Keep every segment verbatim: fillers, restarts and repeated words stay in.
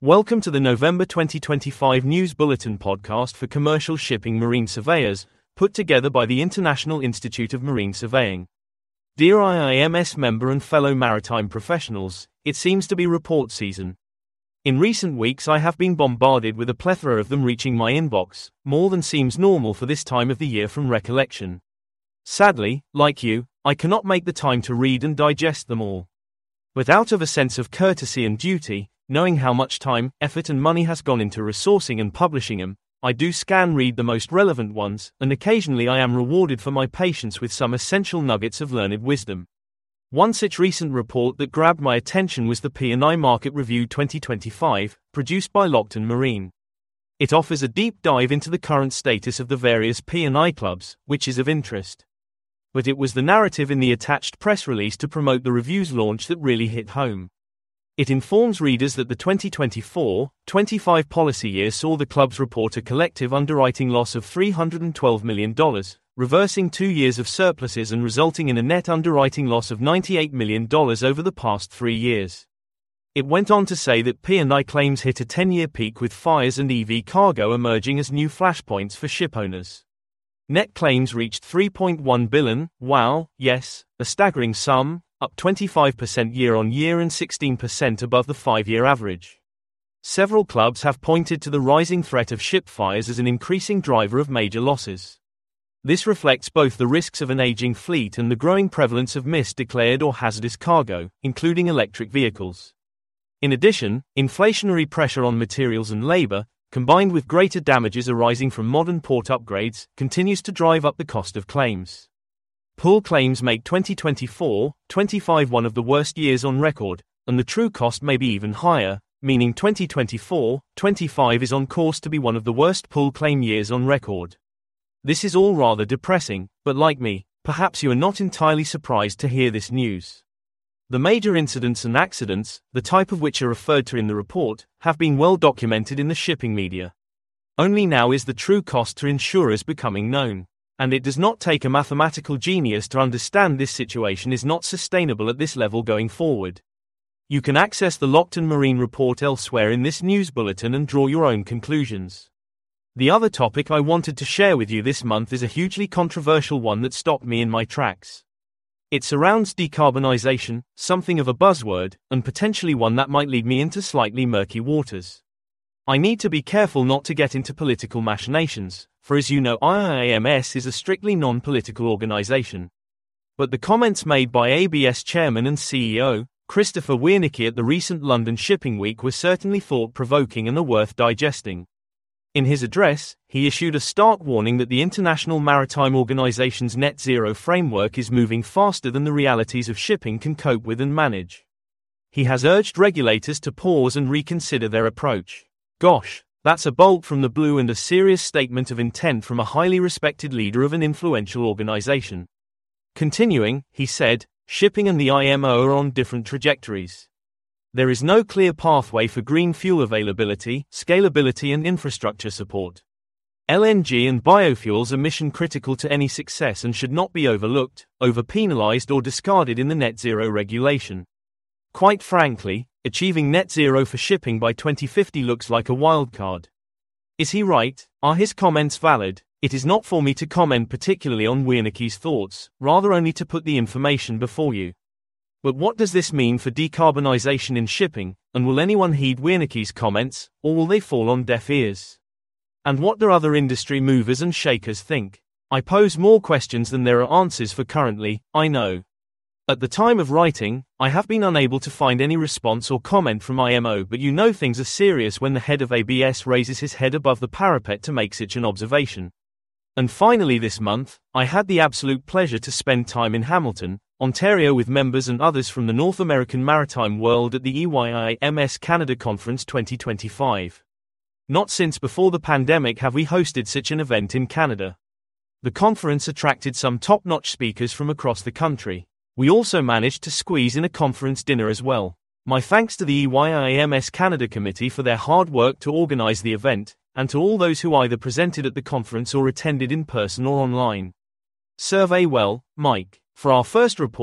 Welcome to the November twenty twenty-five News Bulletin podcast for commercial shipping marine surveyors, put together by the International Institute of Marine Surveying. Dear I I M S member and fellow maritime professionals, it seems to be report season. In recent weeks I have been bombarded with a plethora of them reaching my inbox, more than seems normal for this time of the year from recollection. Sadly, like you, I cannot make the time to read and digest them all. But out of a sense of courtesy and duty, knowing how much time, effort and money has gone into resourcing and publishing them, I do scan read the most relevant ones, and occasionally I am rewarded for my patience with some essential nuggets of learned wisdom. One such recent report that grabbed my attention was the P and I Market Review twenty twenty-five, produced by Lockton Marine. It offers a deep dive into the current status of the various P and I clubs, which is of interest. But it was the narrative in the attached press release to promote the review's launch that really hit home. It informs readers that the twenty twenty-four twenty-five policy year saw the clubs report a collective underwriting loss of three hundred twelve million dollars, reversing two years of surpluses and resulting in a net underwriting loss of ninety-eight million dollars over the past three years. It went on to say that P and I claims hit a ten-year peak with fires and E V cargo emerging as new flashpoints for shipowners. Net claims reached three point one billion dollars, wow, yes, a staggering sum, up twenty-five percent year-on-year and sixteen percent above the five-year average. Several clubs have pointed to the rising threat of ship fires as an increasing driver of major losses. This reflects both the risks of an aging fleet and the growing prevalence of misdeclared or hazardous cargo, including electric vehicles. In addition, inflationary pressure on materials and labor, combined with greater damages arising from modern port upgrades, continues to drive up the cost of claims. Pool claims make twenty twenty-four twenty-five one of the worst years on record, and the true cost may be even higher, meaning twenty twenty-four twenty-five is on course to be one of the worst pool claim years on record. This is all rather depressing, but like me, perhaps you are not entirely surprised to hear this news. The major incidents and accidents, the type of which are referred to in the report, have been well documented in the shipping media. Only now is the true cost to insurers becoming known. And it does not take a mathematical genius to understand this situation is not sustainable at this level going forward. You can access the Lockton Marine report elsewhere in this news bulletin and draw your own conclusions. The other topic I wanted to share with you this month is a hugely controversial one that stopped me in my tracks. It surrounds decarbonization, something of a buzzword, and potentially one that might lead me into slightly murky waters. I need to be careful not to get into political machinations, for as you know I I M S is a strictly non-political organization. But the comments made by A B S chairman and C E O, Christopher Wiernicke at the recent London Shipping Week were certainly thought-provoking and are worth digesting. In his address, he issued a stark warning that the International Maritime Organization's net zero framework is moving faster than the realities of shipping can cope with and manage. He has urged regulators to pause and reconsider their approach. Gosh, that's a bolt from the blue and a serious statement of intent from a highly respected leader of an influential organization. Continuing, he said, shipping and the I M O are on different trajectories. There is no clear pathway for green fuel availability, scalability and infrastructure support. L N G and biofuels are mission critical to any success and should not be overlooked, over-penalized or discarded in the net zero regulation. Quite frankly, achieving net zero for shipping by twenty fifty looks like a wildcard. Is he right? Are his comments valid? It is not for me to comment particularly on Wiernicke's thoughts, rather only to put the information before you. But what does this mean for decarbonization in shipping, and will anyone heed Wiernicke's comments, or will they fall on deaf ears? And what do other industry movers and shakers think? I pose more questions than there are answers for currently, I know. At the time of writing, I have been unable to find any response or comment from I M O, but you know things are serious when the head of A B S raises his head above the parapet to make such an observation. And finally this month, I had the absolute pleasure to spend time in Hamilton, Ontario with members and others from the North American maritime world at the E Y I M S Canada Conference twenty twenty-five. Not since before the pandemic have we hosted such an event in Canada. The conference attracted some top-notch speakers from across the country. We also managed to squeeze in a conference dinner as well. My thanks to the E Y I M S Canada Committee for their hard work to organize the event, and to all those who either presented at the conference or attended in person or online. Survey well, Mike. For our first report,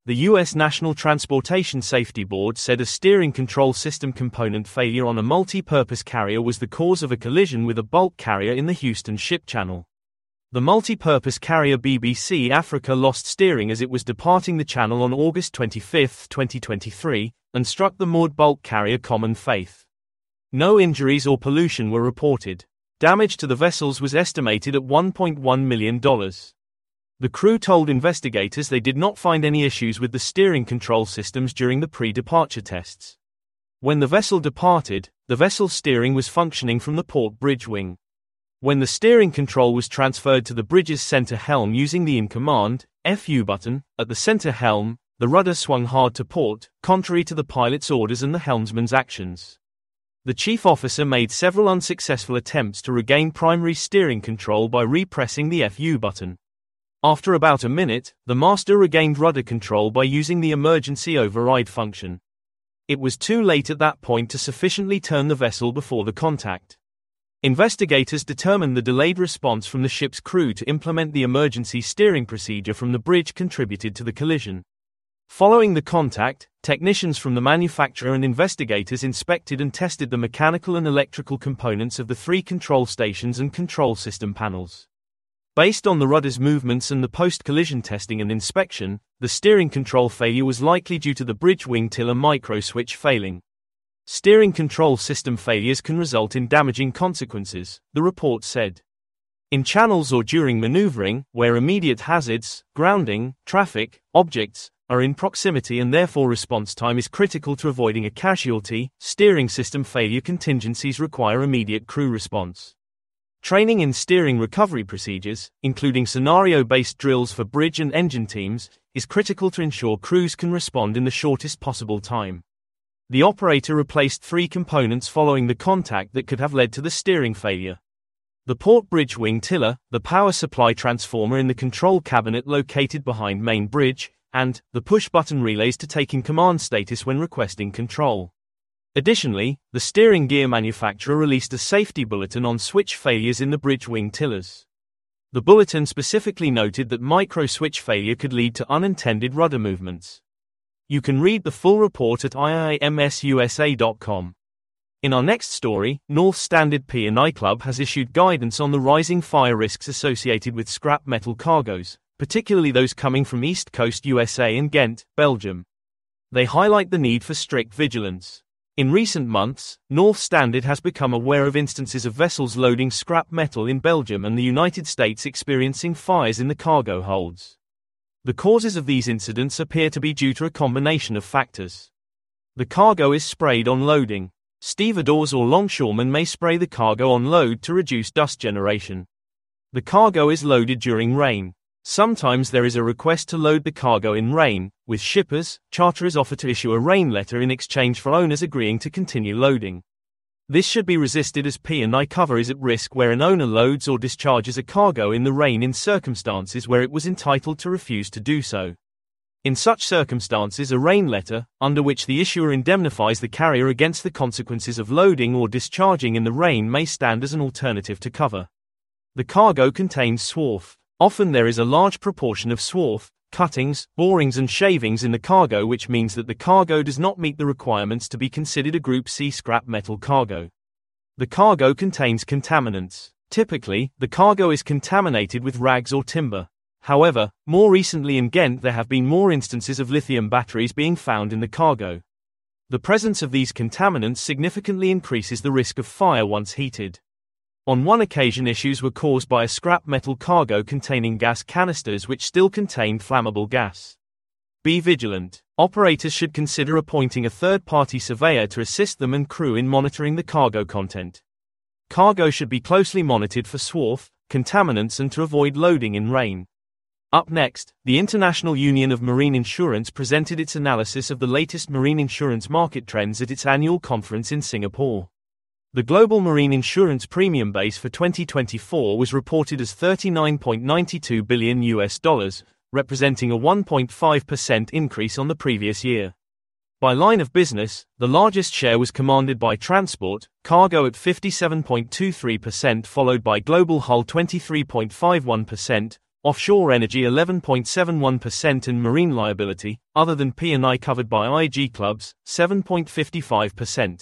The U S National Transportation Safety Board said a steering control system component failure on a multi-purpose carrier was the cause of a collision with a bulk carrier in the Houston Ship Channel. The multi-purpose carrier B B C Africa lost steering as it was departing the channel on August twenty-fifth, twenty twenty-three, and struck the moored bulk carrier Common Faith. No injuries or pollution were reported. Damage to the vessels was estimated at one point one million dollars. The crew told investigators they did not find any issues with the steering control systems during the pre-departure tests. When the vessel departed, the vessel's steering was functioning from the port bridge wing. When the steering control was transferred to the bridge's center helm using the in-command, F U button, at the center helm, the rudder swung hard to port, contrary to the pilot's orders and the helmsman's actions. The chief officer made several unsuccessful attempts to regain primary steering control by repressing the F U button. After about a minute, the master regained rudder control by using the emergency override function. It was too late at that point to sufficiently turn the vessel before the contact. Investigators determined the delayed response from the ship's crew to implement the emergency steering procedure from the bridge contributed to the collision. Following the contact, technicians from the manufacturer and investigators inspected and tested the mechanical and electrical components of the three control stations and control system panels. Based on the rudder's movements and the post-collision testing and inspection, the steering control failure was likely due to the bridge wing tiller microswitch failing. Steering control system failures can result in damaging consequences, the report said. In channels or during maneuvering, where immediate hazards, grounding, traffic, objects, are in proximity and therefore response time is critical to avoiding a casualty, steering system failure contingencies require immediate crew response. Training in steering recovery procedures, including scenario-based drills for bridge and engine teams, is critical to ensure crews can respond in the shortest possible time. The operator replaced three components following the contact that could have led to the steering failure. The port bridge wing tiller, the power supply transformer in the control cabinet located behind main bridge, and the push-button relays to take in command status when requesting control. Additionally, the steering gear manufacturer released a safety bulletin on switch failures in the bridge wing tillers. The bulletin specifically noted that micro-switch failure could lead to unintended rudder movements. You can read the full report at I I M S U S A dot com. In our next story, North Standard P and I Club has issued guidance on the rising fire risks associated with scrap metal cargoes, particularly those coming from East Coast U S A and Ghent, Belgium. They highlight the need for strict vigilance. In recent months, North Standard has become aware of instances of vessels loading scrap metal in Belgium and the United States experiencing fires in the cargo holds. The causes of these incidents appear to be due to a combination of factors. The cargo is sprayed on loading. Stevedores or longshoremen may spray the cargo on load to reduce dust generation. The cargo is loaded during rain. Sometimes there is a request to load the cargo in rain, with shippers, charterers offer to issue a rain letter in exchange for owners agreeing to continue loading. This should be resisted as P and I cover is at risk where an owner loads or discharges a cargo in the rain in circumstances where it was entitled to refuse to do so. In such circumstances, a rain letter, under which the issuer indemnifies the carrier against the consequences of loading or discharging in the rain, may stand as an alternative to cover. The cargo contains swarf. Often there is a large proportion of swarf, cuttings, borings and shavings in the cargo, which means that the cargo does not meet the requirements to be considered a Group C scrap metal cargo. The cargo contains contaminants. Typically, the cargo is contaminated with rags or timber. However, more recently in Ghent there have been more instances of lithium batteries being found in the cargo. The presence of these contaminants significantly increases the risk of fire once heated. On one occasion, issues were caused by a scrap metal cargo containing gas canisters which still contained flammable gas. Be vigilant. Operators should consider appointing a third-party surveyor to assist them and crew in monitoring the cargo content. Cargo should be closely monitored for swarf, contaminants and to avoid loading in rain. Up next, the International Union of Marine Insurance presented its analysis of the latest marine insurance market trends at its annual conference in Singapore. The global marine insurance premium base for twenty twenty-four was reported as thirty-nine point nine two billion U S dollars, representing a one point five percent increase on the previous year. By line of business, the largest share was commanded by transport, cargo at fifty-seven point two three percent, followed by global hull twenty-three point five one percent, offshore energy eleven point seven one percent and marine liability, other than P and I covered by I G clubs, seven point five five percent.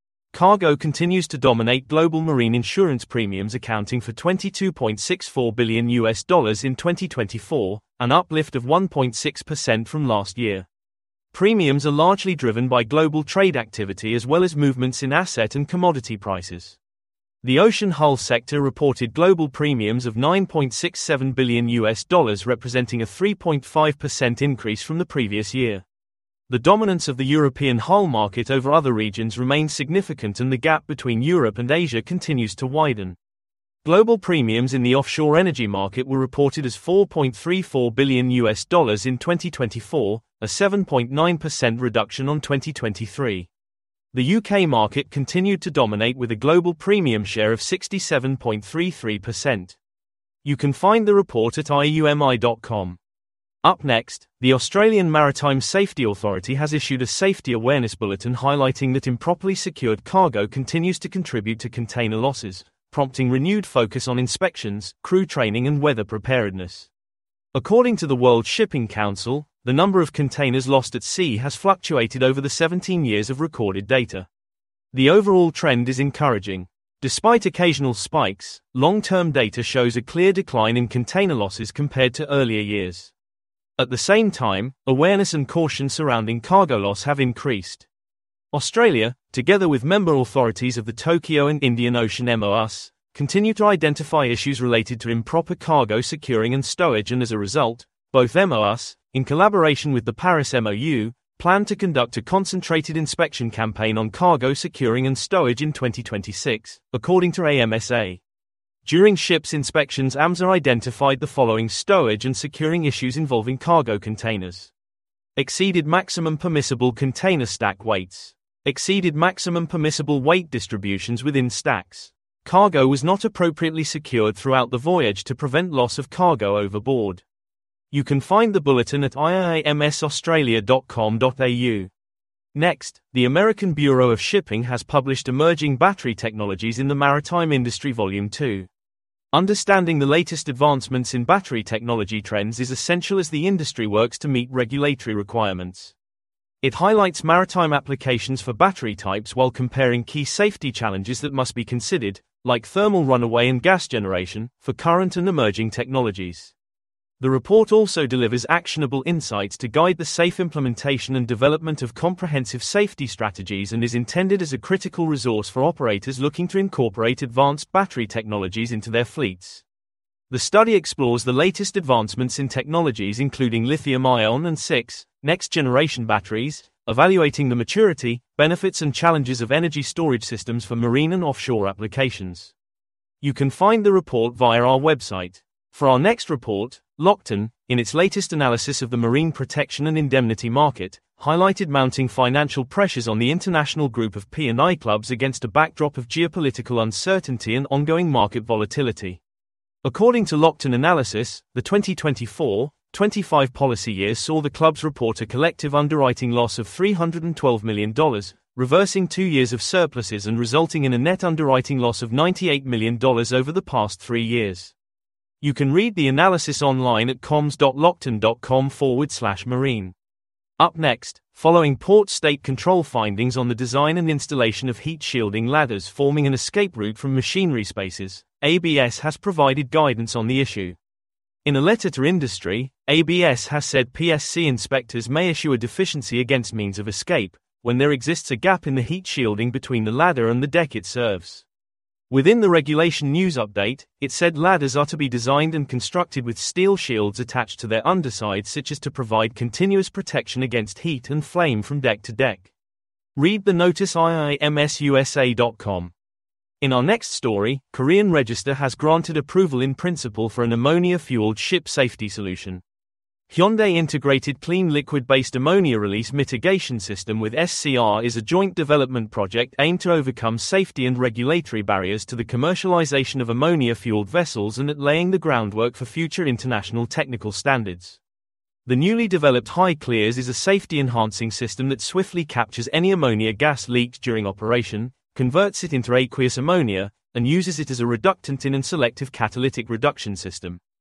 Cargo continues to dominate global marine insurance premiums, accounting for twenty-two point six four billion U S dollars in twenty twenty-four, an uplift of one point six percent from last year. Premiums are largely driven by global trade activity as well as movements in asset and commodity prices. The ocean hull sector reported global premiums of nine point six seven billion U S dollars, representing a three point five percent increase from the previous year. The dominance of the European hull market over other regions remains significant, and the gap between Europe and Asia continues to widen. Global premiums in the offshore energy market were reported as four point three four billion U S dollars in twenty twenty-four, a seven point nine percent reduction on twenty twenty-three. The U K market continued to dominate with a global premium share of sixty-seven point three three percent. You can find the report at I U M I dot com. Up next, the Australian Maritime Safety Authority has issued a safety awareness bulletin highlighting that improperly secured cargo continues to contribute to container losses, prompting renewed focus on inspections, crew training and weather preparedness. According to the World Shipping Council, the number of containers lost at sea has fluctuated over the seventeen years of recorded data. The overall trend is encouraging. Despite occasional spikes, long-term data shows a clear decline in container losses compared to earlier years. At the same time, awareness and caution surrounding cargo loss have increased. Australia, together with member authorities of the Tokyo and Indian Ocean M O U S, continue to identify issues related to improper cargo securing and stowage, and as a result, both M O U S, in collaboration with the Paris M O U, plan to conduct a concentrated inspection campaign on cargo securing and stowage in twenty twenty-six, according to A M S A. During ships inspections, A M S A identified the following stowage and securing issues involving cargo containers. Exceeded maximum permissible container stack weights. Exceeded maximum permissible weight distributions within stacks. Cargo was not appropriately secured throughout the voyage to prevent loss of cargo overboard. You can find the bulletin at I I A M S australia dot com dot A U. Next, the American Bureau of Shipping has published Emerging Battery Technologies in the Maritime Industry Volume two. Understanding the latest advancements in battery technology trends is essential as the industry works to meet regulatory requirements. It highlights maritime applications for battery types while comparing key safety challenges that must be considered, like thermal runaway and gas generation, for current and emerging technologies. The report also delivers actionable insights to guide the safe implementation and development of comprehensive safety strategies, and is intended as a critical resource for operators looking to incorporate advanced battery technologies into their fleets. The study explores the latest advancements in technologies including lithium-ion and six, next-generation batteries, evaluating the maturity, benefits and challenges of energy storage systems for marine and offshore applications. You can find the report via our website. For our next report, Lockton, in its latest analysis of the marine protection and indemnity market, highlighted mounting financial pressures on the international group of P and I clubs against a backdrop of geopolitical uncertainty and ongoing market volatility. According to Lockton analysis, the twenty twenty-four twenty-five policy year saw the clubs report a collective underwriting loss of three hundred twelve million dollars, reversing two years of surpluses and resulting in a net underwriting loss of ninety-eight million dollars over the past three years. You can read the analysis online at comms dot lockton dot com forward slash marine. Up next, following port state control findings on the design and installation of heat shielding ladders forming an escape route from machinery spaces, A B S has provided guidance on the issue. In a letter to industry, A B S has said P S C inspectors may issue a deficiency against means of escape when there exists a gap in the heat shielding between the ladder and the deck it serves. Within the regulation news update, it said ladders are to be designed and constructed with steel shields attached to their undersides such as to provide continuous protection against heat and flame from deck to deck. Read the notice I I M S U S A dot com. In our next story, Korean Register has granted approval in principle for an ammonia-fueled ship safety solution. Hyundai Integrated Clean Liquid-Based Ammonia Release Mitigation System with S C R is a joint development project aimed to overcome safety and regulatory barriers to the commercialization of ammonia-fueled vessels and at laying the groundwork for future international technical standards. The newly developed HyClears is a safety-enhancing system that swiftly captures any ammonia gas leaked during operation, converts it into aqueous ammonia, and uses it as a reductant in a selective catalytic reduction system.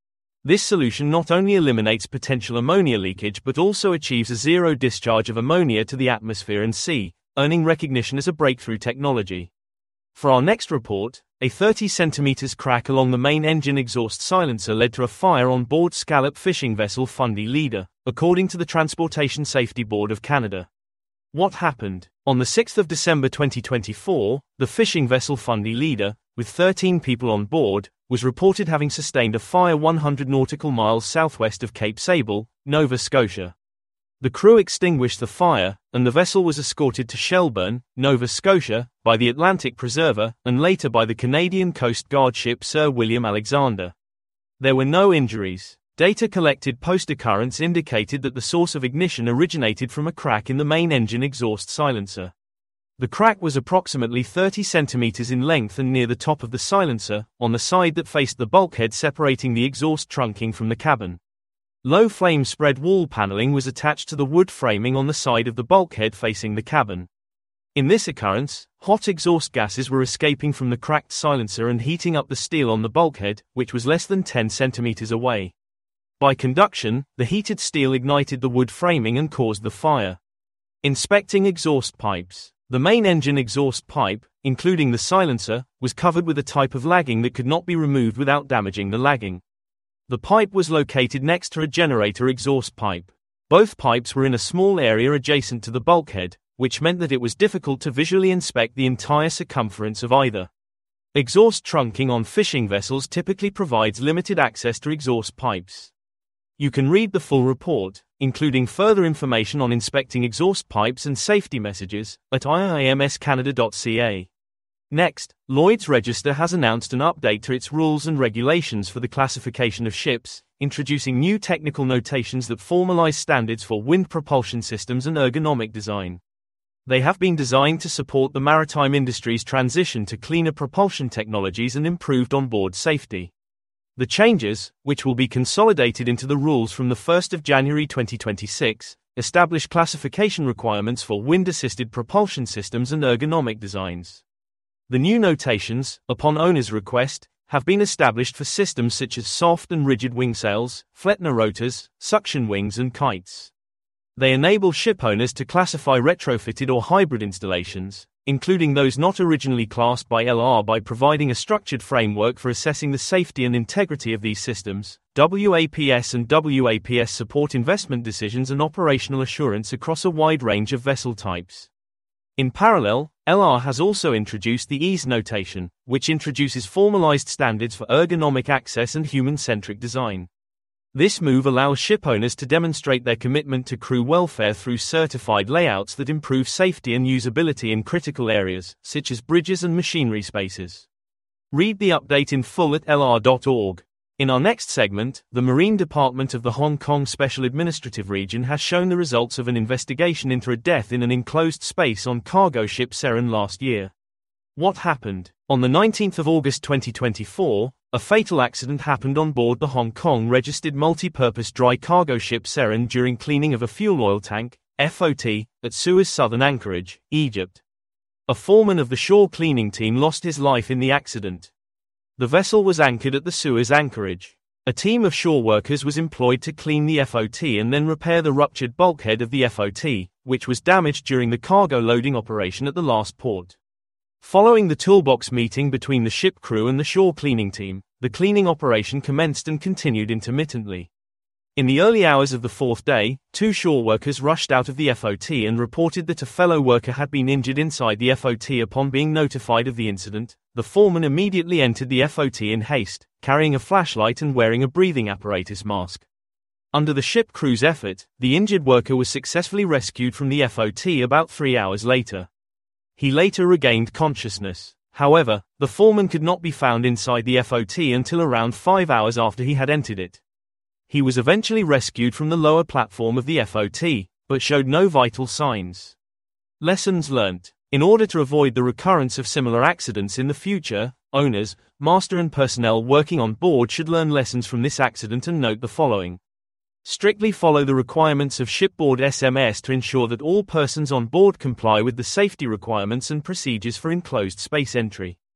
This solution not only eliminates potential ammonia leakage but also achieves a zero discharge of ammonia to the atmosphere and sea, earning recognition as a breakthrough technology. For our next report, a thirty centimeter crack along the main engine exhaust silencer led to a fire on board scallop fishing vessel Fundy Leader, according to the Transportation Safety Board of Canada. What happened? On the sixth of December twenty twenty-four, the fishing vessel Fundy Leader, with thirteen people on board, was reported having sustained a fire one hundred nautical miles southwest of Cape Sable, Nova Scotia. The crew extinguished the fire, and the vessel was escorted to Shelburne, Nova Scotia, by the Atlantic Preserver, and later by the Canadian Coast Guard ship Sir William Alexander. There were no injuries. Data collected post-occurrence indicated that the source of ignition originated from a crack in the main engine exhaust silencer. The crack was approximately thirty centimeters in length and near the top of the silencer, on the side that faced the bulkhead separating the exhaust trunking from the cabin. Low flame spread wall paneling was attached to the wood framing on the side of the bulkhead facing the cabin. In this occurrence, hot exhaust gases were escaping from the cracked silencer and heating up the steel on the bulkhead, which was less than ten centimeters away. By conduction, the heated steel ignited the wood framing and caused the fire. Inspecting exhaust pipes. The main engine exhaust pipe, including the silencer, was covered with a type of lagging that could not be removed without damaging the lagging. The pipe was located next to a generator exhaust pipe. Both pipes were in a small area adjacent to the bulkhead, which meant that it was difficult to visually inspect the entire circumference of either. Exhaust trunking on fishing vessels typically provides limited access to exhaust pipes. You can read the full report, including further information on inspecting exhaust pipes and safety messages, at I I M S canada dot c a. Next, Lloyd's Register has announced an update to its rules and regulations for the classification of ships, introducing new technical notations that formalize standards for wind propulsion systems and ergonomic design. They have been designed to support the maritime industry's transition to cleaner propulsion technologies and improved onboard safety. The changes, which will be consolidated into the rules from the first of January twenty twenty-six, establish classification requirements for wind-assisted propulsion systems and ergonomic designs. The new notations, upon owner's request, have been established for systems such as soft and rigid wing sails, Flettner rotors, suction wings and kites. They enable ship owners to classify retrofitted or hybrid installations, including those not originally classed by L R, by providing a structured framework for assessing the safety and integrity of these systems. W A P S and W A P S support investment decisions and operational assurance across a wide range of vessel types. In parallel, L R has also introduced the EASE notation, which introduces formalized standards for ergonomic access and human-centric design. This move allows ship owners to demonstrate their commitment to crew welfare through certified layouts that improve safety and usability in critical areas, such as bridges and machinery spaces. Read the update in full at L R dot org. In our next segment, the Marine Department of the Hong Kong Special Administrative Region has shown the results of an investigation into a death in an enclosed space on cargo ship Seren last year. What happened? On the nineteenth of August twenty twenty-four, a fatal accident happened on board the Hong Kong-registered multi-purpose dry cargo ship Seren during cleaning of a fuel oil tank, F O T, at Suez Southern Anchorage, Egypt. A foreman of the shore cleaning team lost his life in the accident. The vessel was anchored at the Suez Anchorage. A team of shore workers was employed to clean the F O T and then repair the ruptured bulkhead of the F O T, which was damaged during the cargo loading operation at the last port. Following the toolbox meeting between the ship crew and the shore cleaning team, the cleaning operation commenced and continued intermittently. In the early hours of the fourth day, two shore workers rushed out of the F O T and reported that a fellow worker had been injured inside the F O T. Upon being notified of the incident, the foreman immediately entered the F O T in haste, carrying a flashlight and wearing a breathing apparatus mask. Under the ship crew's effort, the injured worker was successfully rescued from the F O T about three hours later. He later regained consciousness. However, the foreman could not be found inside the F O T until around five hours after he had entered it. He was eventually rescued from the lower platform of the F O T, but showed no vital signs. Lessons learnt. In order to avoid the recurrence of similar accidents in the future, owners, master and personnel working on board should learn lessons from this accident and note the following. Strictly follow the requirements of shipboard S M S to ensure that all persons on board comply with the safety requirements and procedures for enclosed space entry.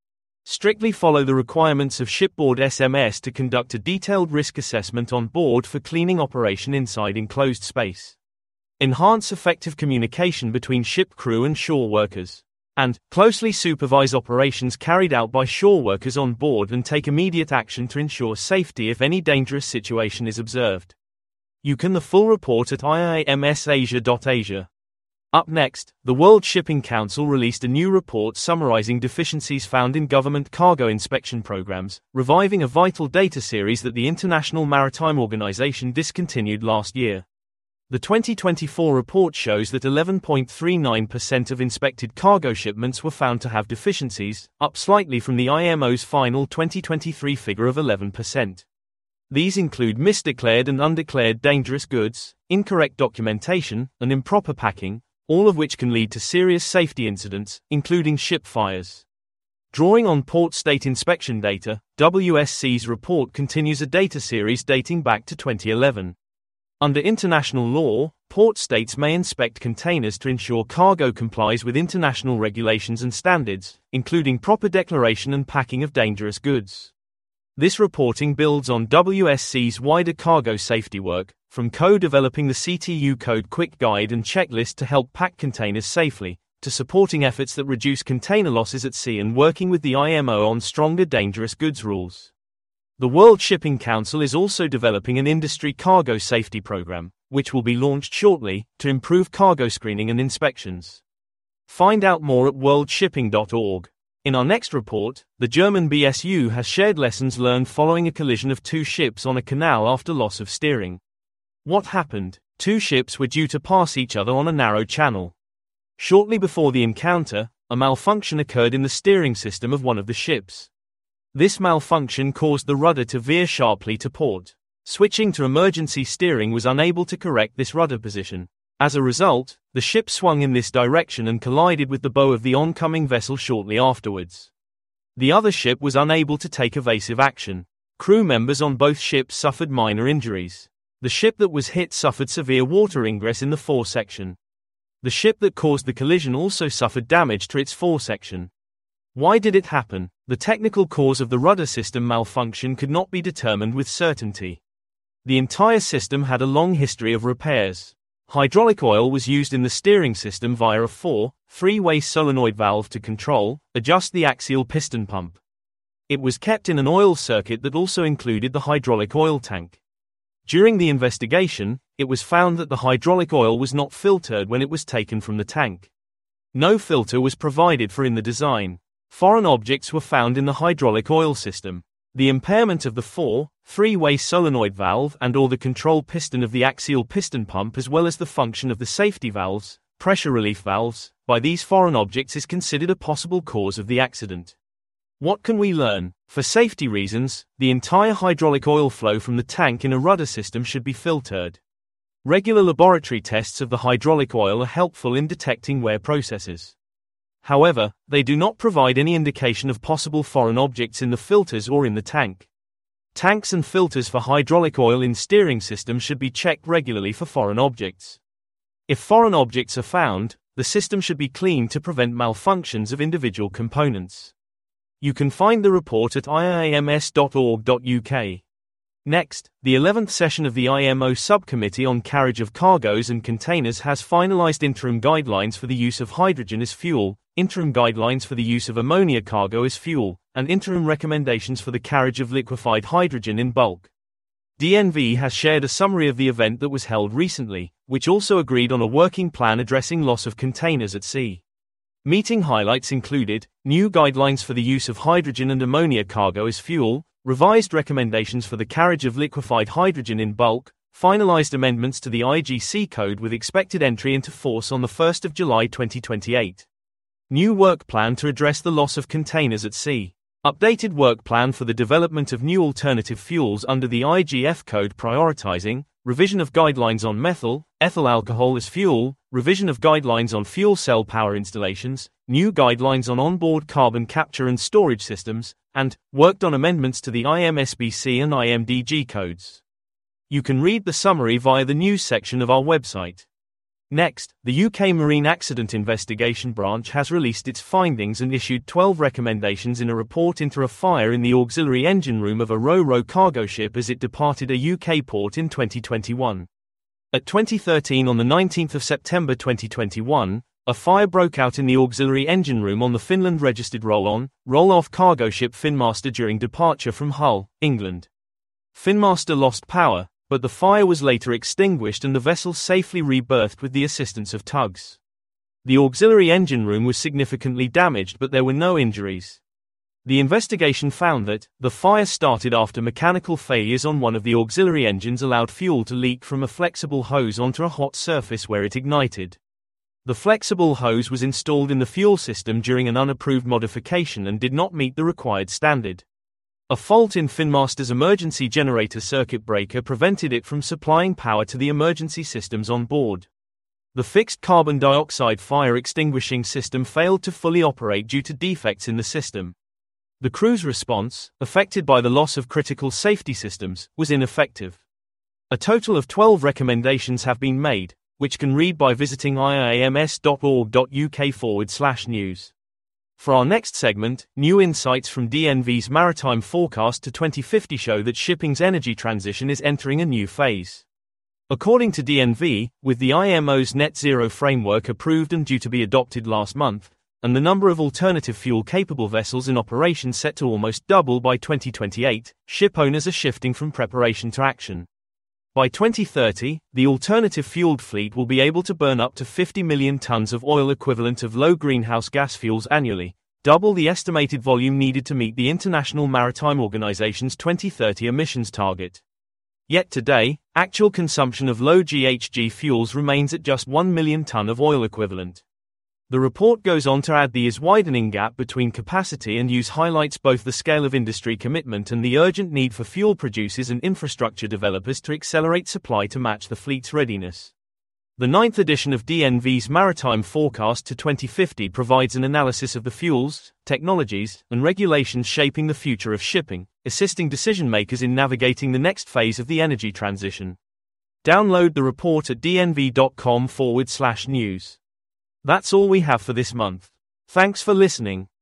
Strictly follow the requirements of Shipboard S M S to conduct a detailed risk assessment on board for cleaning operation inside enclosed space. Enhance effective communication between ship crew and shore workers. And closely supervise operations carried out by shore workers on board and take immediate action to ensure safety if any dangerous situation is observed. You can the full report at I I M S asia dot asia. Up next, the World Shipping Council released a new report summarizing deficiencies found in government cargo inspection programs, reviving a vital data series that the International Maritime Organization discontinued last year. The twenty twenty-four report shows that eleven point three nine percent of inspected cargo shipments were found to have deficiencies, up slightly from the I M O's final twenty twenty-three figure of eleven percent. These include misdeclared and undeclared dangerous goods, incorrect documentation, and improper packing, all of which can lead to serious safety incidents, including ship fires. Drawing on port state inspection data, W S C's report continues a data series dating back to twenty eleven. Under international law, port states may inspect containers to ensure cargo complies with international regulations and standards, including proper declaration and packing of dangerous goods. This reporting builds on W S C's wider cargo safety work, from co-developing the C T U Code Quick Guide and Checklist to help pack containers safely, to supporting efforts that reduce container losses at sea and working with the I M O on stronger dangerous goods rules. The World Shipping Council is also developing an industry cargo safety program, which will be launched shortly, to improve cargo screening and inspections. Find out more at world shipping dot org. In our next report, the German B S U has shared lessons learned following a collision of two ships on a canal after loss of steering. What happened? Two ships were due to pass each other on a narrow channel. Shortly before the encounter, a malfunction occurred in the steering system of one of the ships. This malfunction caused the rudder to veer sharply to port. Switching to emergency steering was unable to correct this rudder position. As a result, the ship swung in this direction and collided with the bow of the oncoming vessel shortly afterwards. The other ship was unable to take evasive action. Crew members on both ships suffered minor injuries. The ship that was hit suffered severe water ingress in the fore section. The ship that caused the collision also suffered damage to its fore section. Why did it happen? The technical cause of the rudder system malfunction could not be determined with certainty. The entire system had a long history of repairs. Hydraulic oil was used in the steering system via a four, three-way solenoid valve to control, adjust the axial piston pump. It was kept in an oil circuit that also included the hydraulic oil tank. During the investigation, it was found that the hydraulic oil was not filtered when it was taken from the tank. No filter was provided for in the design. Foreign objects were found in the hydraulic oil system. The impairment of the four, three-way solenoid valve and or the control piston of the axial piston pump as well as the function of the safety valves, pressure relief valves, by these foreign objects is considered a possible cause of the accident. What can we learn? For safety reasons, the entire hydraulic oil flow from the tank in a rudder system should be filtered. Regular laboratory tests of the hydraulic oil are helpful in detecting wear processes. However, they do not provide any indication of possible foreign objects in the filters or in the tank. Tanks and filters for hydraulic oil in steering systems should be checked regularly for foreign objects. If foreign objects are found, the system should be cleaned to prevent malfunctions of individual components. You can find the report at I I M S dot org dot U K. Next, the eleventh session of the I M O Subcommittee on Carriage of Cargoes and Containers has finalized interim guidelines for the use of hydrogen as fuel, interim guidelines for the use of ammonia cargo as fuel, and interim recommendations for the carriage of liquefied hydrogen in bulk. D N V has shared a summary of the event that was held recently, which also agreed on a working plan addressing loss of containers at sea. Meeting highlights included new guidelines for the use of hydrogen and ammonia cargo as fuel, revised recommendations for the carriage of liquefied hydrogen in bulk, finalized amendments to the I G C code with expected entry into force on the first of July twenty twenty-eight. New work plan to address the loss of containers at sea. Updated work plan for the development of new alternative fuels under the I G F code prioritizing, revision of guidelines on methyl, ethyl alcohol as fuel, revision of guidelines on fuel cell power installations, new guidelines on onboard carbon capture and storage systems, and worked on amendments to the I M S B C and I M D G codes. You can read the summary via the news section of our website. Next, the U K Marine Accident Investigation Branch has released its findings and issued twelve recommendations in a report into a fire in the auxiliary engine room of a Ro-Ro cargo ship as it departed a U K port in twenty twenty-one. At twenty thirteen on the nineteenth of September twenty twenty-one, a fire broke out in the auxiliary engine room on the Finland-registered roll-on, roll-off cargo ship Finmaster during departure from Hull, England. Finmaster lost power, but the fire was later extinguished and the vessel safely rebirthed with the assistance of tugs. The auxiliary engine room was significantly damaged, but there were no injuries. The investigation found that the fire started after mechanical failures on one of the auxiliary engines allowed fuel to leak from a flexible hose onto a hot surface where it ignited. The flexible hose was installed in the fuel system during an unapproved modification and did not meet the required standard. A fault in Finmaster's emergency generator circuit breaker prevented it from supplying power to the emergency systems on board. The fixed carbon dioxide fire extinguishing system failed to fully operate due to defects in the system. The crew's response, affected by the loss of critical safety systems, was ineffective. A total of twelve recommendations have been made, which can read by visiting I I A M S dot org dot U K forward slash news. For our next segment, new insights from D N V's maritime forecast to twenty fifty show that shipping's energy transition is entering a new phase. According to D N V, with the I M O's net zero framework approved and due to be adopted last month, and the number of alternative fuel-capable vessels in operation set to almost double by twenty twenty-eight, ship owners are shifting from preparation to action. By twenty thirty, the alternative fueled fleet will be able to burn up to fifty million tons of oil equivalent of low greenhouse gas fuels annually, double the estimated volume needed to meet the International Maritime Organization's twenty thirty emissions target. Yet today, actual consumption of low G H G fuels remains at just one million ton of oil equivalent. The report goes on to add the is-widening gap between capacity and use highlights both the scale of industry commitment and the urgent need for fuel producers and infrastructure developers to accelerate supply to match the fleet's readiness. The ninth edition of D N V's Maritime Forecast to twenty fifty provides an analysis of the fuels, technologies, and regulations shaping the future of shipping, assisting decision-makers in navigating the next phase of the energy transition. Download the report at dnv.com forward slash news. That's all we have for this month. Thanks for listening.